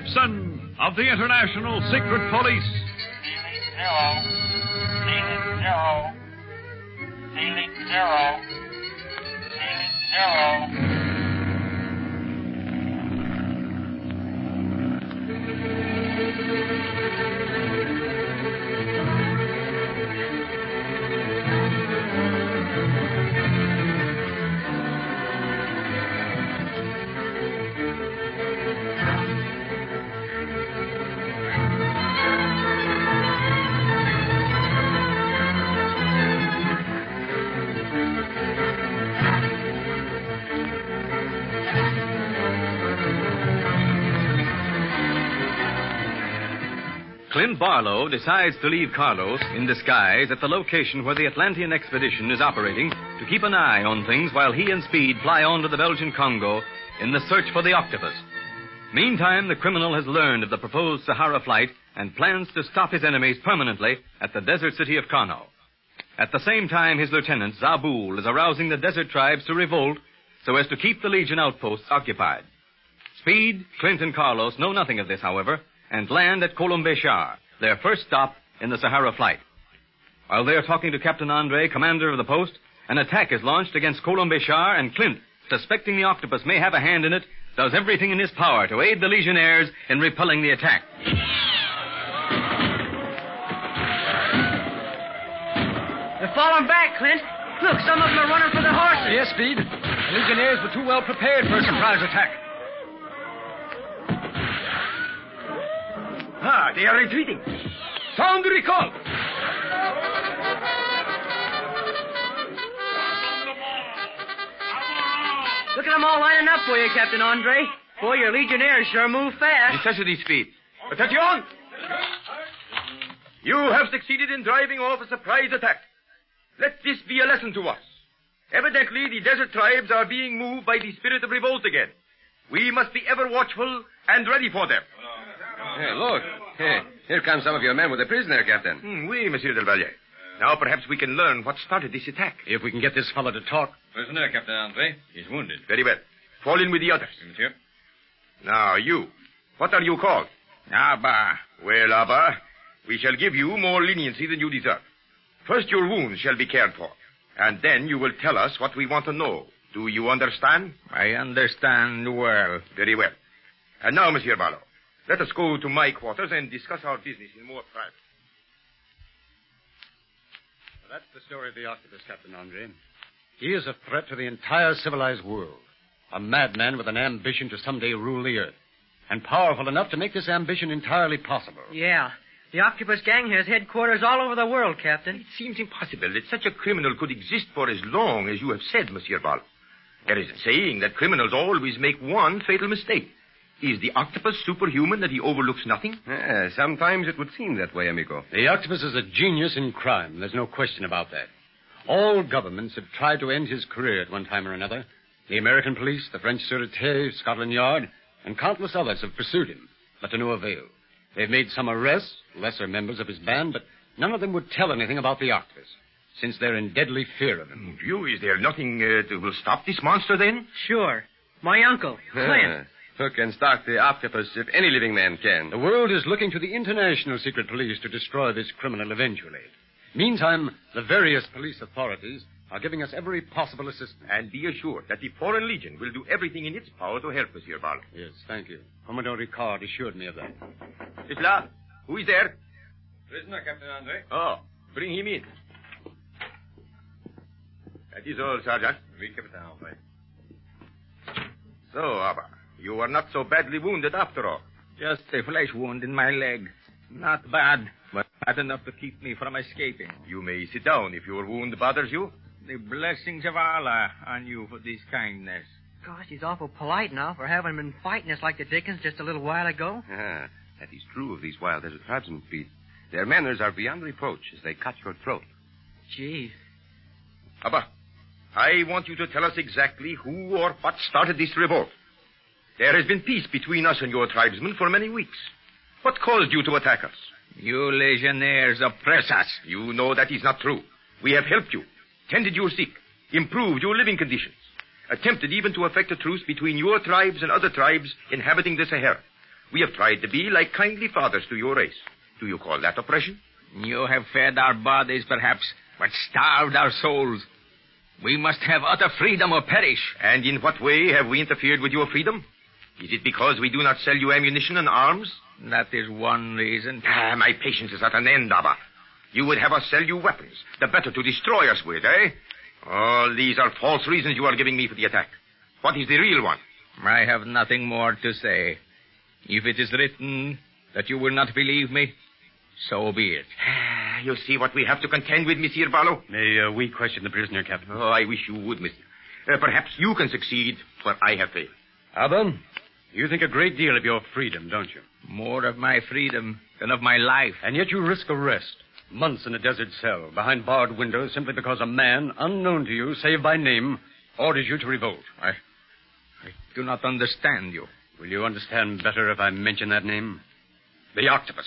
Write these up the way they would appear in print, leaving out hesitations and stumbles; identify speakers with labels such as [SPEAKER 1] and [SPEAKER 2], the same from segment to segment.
[SPEAKER 1] Gibson of the International Secret Police.
[SPEAKER 2] Ceiling zero. Ceiling zero.
[SPEAKER 3] Clint Barlow decides to leave Carlos in disguise at the location where the Atlantean expedition is operating to keep an eye on things while he and Speed fly on to the Belgian Congo in the search for the octopus. Meantime, the criminal has learned of the proposed Sahara flight and plans to stop his enemies permanently at the desert city of Kano. At the same time, his lieutenant, Zabul, is arousing the desert tribes to revolt so as to keep the Legion outposts occupied. Speed, Clint, and Carlos know nothing of this, however, and land at Kolombechar, their first stop in the Sahara flight. While they are talking to Captain Andre, commander of the post, an attack is launched against Kolombechar, and Clint, suspecting the octopus may have a hand in it, does everything in his power to aid the Legionnaires in repelling the attack.
[SPEAKER 4] They're falling back, Clint. Look, some of them are running for their horses.
[SPEAKER 5] Yes, Speed. The Legionnaires were too well prepared for a surprise attack.
[SPEAKER 6] Ah, they are retreating. Sound the recall.
[SPEAKER 4] Look at them all lining up for you, Captain Andre. Boy, your Legionnaires sure move fast.
[SPEAKER 3] Necessity, Speed.
[SPEAKER 6] Attention! You have succeeded in driving off a surprise attack. Let this be a lesson to us. Evidently, the desert tribes are being moved by the spirit of revolt again. We must be ever watchful and ready for them.
[SPEAKER 7] Hey, look. Hey, here come some of your men with a prisoner, Captain.
[SPEAKER 6] Oui, Monsieur Del Valle. Now perhaps we can learn what started this attack.
[SPEAKER 5] If we can get this fellow to talk.
[SPEAKER 7] Prisoner, Captain Andre. He's wounded.
[SPEAKER 6] Very well. Fall in with the others.
[SPEAKER 7] Monsieur.
[SPEAKER 6] Now, you. What are you called?
[SPEAKER 8] Abba.
[SPEAKER 6] Well, Abba, we shall give you more leniency than you deserve. First, your wounds shall be cared for. And then you will tell us what we want to know. Do you understand?
[SPEAKER 8] I understand well.
[SPEAKER 6] Very well. And now, Monsieur Barlow, let us go to my quarters and discuss our business in more private.
[SPEAKER 5] Well, that's the story of the octopus, Captain Andre. He is a threat to the entire civilized world. A madman with an ambition to someday rule the earth. And powerful enough to make this ambition entirely possible.
[SPEAKER 4] Yeah. The octopus gang has headquarters all over the world, Captain.
[SPEAKER 6] It seems impossible that such a criminal could exist for as long as you have said, Monsieur Barlow. There is a saying that criminals always make one fatal mistake. Is the octopus superhuman that he overlooks nothing?
[SPEAKER 7] Sometimes it would seem that way, amigo.
[SPEAKER 5] The octopus is a genius in crime. There's no question about that. All governments have tried to end his career at one time or another. The American police, the French Sûreté, Scotland Yard, and countless others have pursued him, but to no avail. They've made some arrests, lesser members of his band, but none of them would tell anything about the octopus, since they're in deadly fear of him.
[SPEAKER 6] Is there nothing that will stop this monster, then?
[SPEAKER 4] Sure. My uncle, Clint.
[SPEAKER 7] Who can stop the octopus if any living man can?
[SPEAKER 5] The world is looking to the international secret police to destroy this criminal eventually. Meantime, the various police authorities are giving us every possible assistance.
[SPEAKER 6] And be assured that the Foreign Legion will do everything in its power to help Monsieur Barlow.
[SPEAKER 5] Yes, thank you. Commodore Ricard assured me of that.
[SPEAKER 6] Isla, who is there?
[SPEAKER 7] Prisoner, Captain Andre.
[SPEAKER 6] Oh, bring him in. That is all, Sergeant.
[SPEAKER 7] Oui, Captain Andre.
[SPEAKER 6] So, Abba, you are not so badly wounded after all.
[SPEAKER 8] Just a flesh wound in my leg. Not bad, but bad enough to keep me from escaping.
[SPEAKER 6] You may sit down if your wound bothers you.
[SPEAKER 8] The blessings of Allah on you for this kindness.
[SPEAKER 4] Gosh, he's awful polite now for having been fighting us like the Dickens just a little while ago.
[SPEAKER 7] That is true of these wild desert tribesmen, Pete. Their manners are beyond reproach as they cut your throat.
[SPEAKER 4] Gee.
[SPEAKER 6] Abba, I want you to tell us exactly who or what started this revolt. There has been peace between us and your tribesmen for many weeks. What caused you to attack us?
[SPEAKER 8] You Legionnaires oppress us.
[SPEAKER 6] You know that is not true. We have helped you, tended your sick, improved your living conditions, attempted even to effect a truce between your tribes and other tribes inhabiting the Sahara. We have tried to be like kindly fathers to your race. Do you call that oppression?
[SPEAKER 8] You have fed our bodies, perhaps, but starved our souls. We must have utter freedom or perish.
[SPEAKER 6] And in what way have we interfered with your freedom? Is it because we do not sell you ammunition and arms?
[SPEAKER 8] That is one reason.
[SPEAKER 6] My patience is at an end, Abba. You would have us sell you weapons, the better to destroy us with, eh? All these are false reasons you are giving me for the attack. What is the real one?
[SPEAKER 8] I have nothing more to say. If it is written that you will not believe me, so be it.
[SPEAKER 6] You see what we have to contend with, Monsieur Barlow?
[SPEAKER 5] May we question the prisoner, Captain?
[SPEAKER 6] Oh, I wish you would, mister. Perhaps you can succeed where I have failed.
[SPEAKER 5] Abba, you think a great deal of your freedom, don't you?
[SPEAKER 8] More of my freedom than of my life.
[SPEAKER 5] And yet you risk arrest. Months in a desert cell, behind barred windows, simply because a man, unknown to you, save by name, orders you to revolt.
[SPEAKER 8] I do not understand you.
[SPEAKER 5] Will you understand better if I mention that name? The Octopus.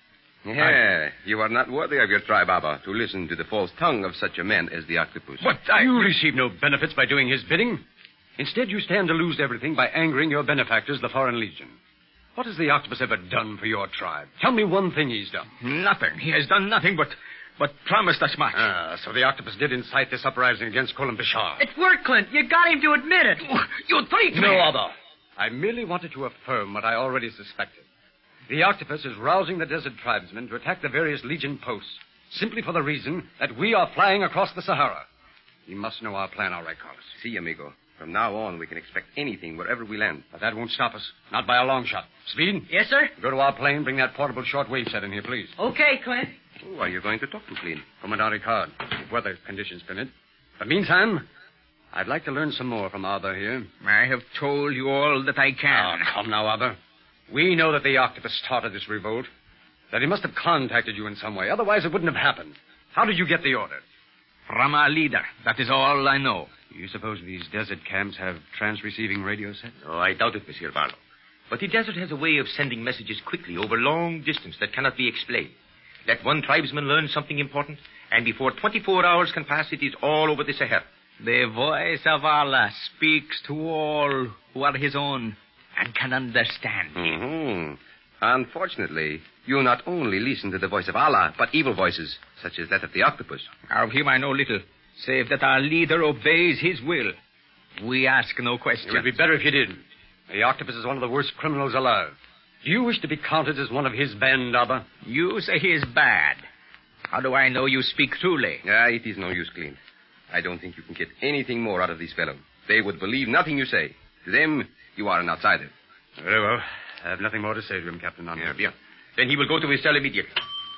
[SPEAKER 7] Yeah, you are not worthy of your tribe, Abba, to listen to the false tongue of such a man as the Octopus.
[SPEAKER 5] But you receive no benefits by doing his bidding. Instead, you stand to lose everything by angering your benefactors, the Foreign Legion. What has the Octopus ever done for your tribe? Tell me one thing he's done.
[SPEAKER 8] Nothing. He has done nothing but promised us much.
[SPEAKER 5] So the Octopus did incite this uprising against Colin Bishar.
[SPEAKER 4] It worked, Clint. You got him to admit it.
[SPEAKER 8] You tricked me.
[SPEAKER 5] No, Abba. I merely wanted to affirm what I already suspected. The Octopus is rousing the desert tribesmen to attack the various Legion posts, simply for the reason that we are flying across the Sahara. He must know our plan, all right, Carlos.
[SPEAKER 7] See, amigo. From now on, we can expect anything wherever we land.
[SPEAKER 5] But that won't stop us. Not by a long shot. Speed?
[SPEAKER 4] Yes, sir?
[SPEAKER 5] Go to our plane. Bring that portable shortwave set in here, please.
[SPEAKER 4] Okay, Clint.
[SPEAKER 7] Who are you going to talk to, Clean?
[SPEAKER 5] Commandant Ricard, if weather conditions permit. But meantime, I'd like to learn some more from Abba here.
[SPEAKER 8] I have told you all that I can.
[SPEAKER 5] Oh, come now, Abba. We know that the Octopus started this revolt. That he must have contacted you in some way. Otherwise, it wouldn't have happened. How did you get the order?
[SPEAKER 8] From our leader. That is all I know.
[SPEAKER 5] You suppose these desert camps have trans-receiving radio sets?
[SPEAKER 6] Oh, I doubt it, Monsieur Barlow. But the desert has a way of sending messages quickly over long distance that cannot be explained. Let one tribesman learn something important, and before 24 hours can pass, it is all over the Sahara.
[SPEAKER 8] The voice of Allah speaks to all who are his own and can understand him.
[SPEAKER 7] Mm-hmm. Unfortunately, you not only listen to the voice of Allah, but evil voices, such as that of the Octopus.
[SPEAKER 8] Of him I know little, save that our leader obeys his will. We ask no questions.
[SPEAKER 5] It would be better if you didn't. The Octopus is one of the worst criminals alive. Do you wish to be counted as one of his band, Abba?
[SPEAKER 8] You say he is bad. How do I know you speak truly?
[SPEAKER 7] It is no use, Clint. I don't think you can get anything more out of these fellows. They would believe nothing you say. To them, you are an outsider.
[SPEAKER 5] Very well. I have nothing more to say to him, Captain Andre.
[SPEAKER 6] Bien. Then he will go to his cell immediately.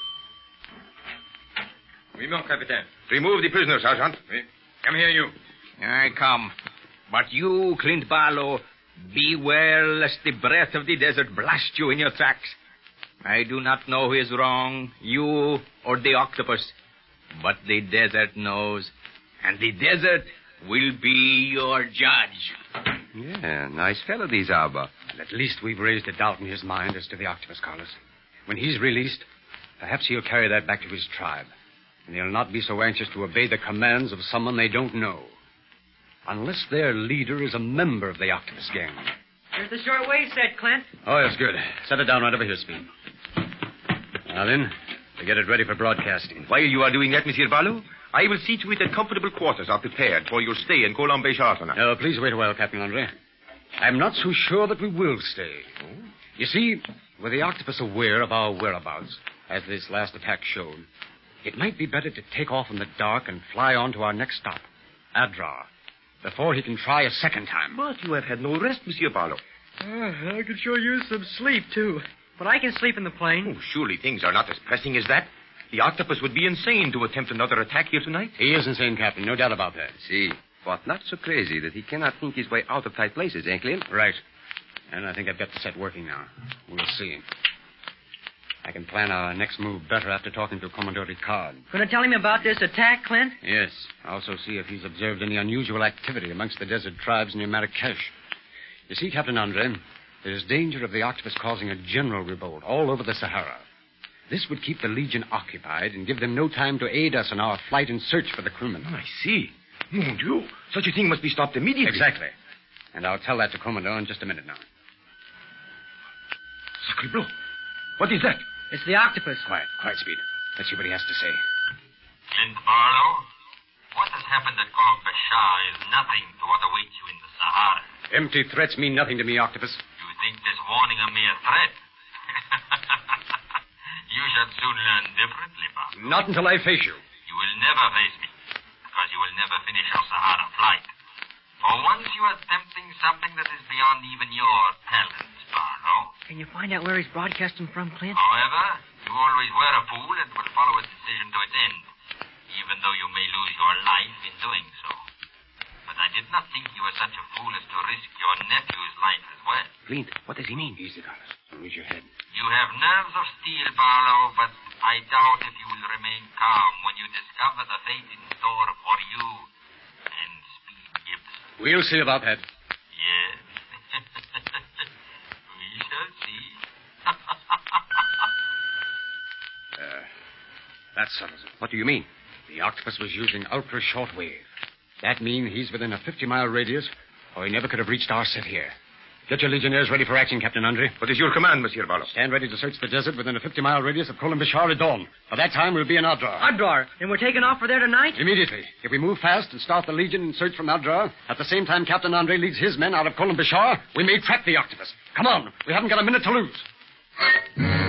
[SPEAKER 6] Oui, mon capitaine. Remove the prisoner, Sergeant. Oui. Come here, you.
[SPEAKER 8] I come. But you, Clint Barlow, beware lest the breath of the desert blast you in your tracks. I do not know who is wrong, you or the Octopus. But the desert knows. And the desert will be your judge.
[SPEAKER 7] Yeah, nice fellow, these Abba.
[SPEAKER 5] At least we've raised a doubt in his mind as to the Octopus, Carlos. When he's released, perhaps he'll carry that back to his tribe. And he'll not be so anxious to obey the commands of someone they don't know. Unless their leader is a member of the Octopus gang.
[SPEAKER 4] Here's the shortwave set, Clint.
[SPEAKER 5] Oh, that's good. Set it down right over here, Speed. Now then, to get it ready for broadcasting.
[SPEAKER 6] While you are doing that, Monsieur Barlow, I will see to it that comfortable quarters are prepared for your stay in Colombe-Char tonight.
[SPEAKER 5] No, please wait a while, Captain Andre. I'm not so sure that we will stay. Oh? You see, with the Octopus aware of our whereabouts, as this last attack showed, it might be better to take off in the dark and fly on to our next stop, Adrar, before he can try a second time.
[SPEAKER 6] But you have had no rest, Monsieur Barlow.
[SPEAKER 4] I could sure use some sleep, too. But I can sleep in the plane.
[SPEAKER 6] Oh, surely things are not as pressing as that. The Octopus would be insane to attempt another attack here tonight.
[SPEAKER 5] He is insane, Captain. No doubt about that.
[SPEAKER 7] See, but not so crazy that he cannot think his way out of tight places, eh, Clint?
[SPEAKER 5] Right. And I think I've got the set working now. We'll see. I can plan our next move better after talking to Commodore Ricard.
[SPEAKER 4] Going to tell him about this attack, Clint?
[SPEAKER 5] Yes. Also see if he's observed any unusual activity amongst the desert tribes near Marrakesh. You see, Captain Andre, there's danger of the Octopus causing a general revolt all over the Sahara. This would keep the Legion occupied and give them no time to aid us in our flight and search for the crewmen.
[SPEAKER 6] Oh, I see. Mon Dieu. Such a thing must be stopped immediately.
[SPEAKER 5] Exactly. And I'll tell that to Commodore in just a minute now.
[SPEAKER 6] Sacre bleu. What is that?
[SPEAKER 4] It's the octopus.
[SPEAKER 5] Quiet, Speed. Let's see what he has to say.
[SPEAKER 2] Clint Barlow, what has happened at Camp Bashar is nothing to what awaits you in the Sahara.
[SPEAKER 5] Empty threats mean nothing to me, Octopus.
[SPEAKER 2] You think this warning a mere threat? You shall soon learn differently, Barlow.
[SPEAKER 5] Not until I face you.
[SPEAKER 2] You will never face me, because you will never finish your Sahara flight. For once you are attempting something that is beyond even your talents, Barlow.
[SPEAKER 4] Can you find out where he's broadcasting from, Clint?
[SPEAKER 2] However, you always were a fool and will follow a decision to its end, even though you may lose your life in doing so. But I did not think you were such a fool as to risk your nephew's life as well.
[SPEAKER 5] Clint, what does he mean? Easy, Carlos. Don't lose your head.
[SPEAKER 2] You have nerves of steel, Barlow, but I doubt if you will remain calm when you discover the fate in store for you and Speed Gibson.
[SPEAKER 5] We'll see about that.
[SPEAKER 2] Yes. We shall see.
[SPEAKER 5] That settles it.
[SPEAKER 7] What do you mean?
[SPEAKER 5] The octopus was using ultra-short wave. That means he's within a 50-mile radius, or he never could have reached our set here. Get your Legionnaires ready for action, Captain Andre.
[SPEAKER 6] What is your command, Monsieur Barlow?
[SPEAKER 5] Stand ready to search the desert within a 50-mile radius of Kolim Bashar at dawn. By that time, we'll be in Adrar.
[SPEAKER 4] Adrar. And we're taking off for there tonight?
[SPEAKER 5] Immediately. If we move fast and start the Legion in search from Adrar, at the same time Captain Andre leads his men out of Kolim Bashar, we may trap the octopus. Come on. We haven't got a minute to lose.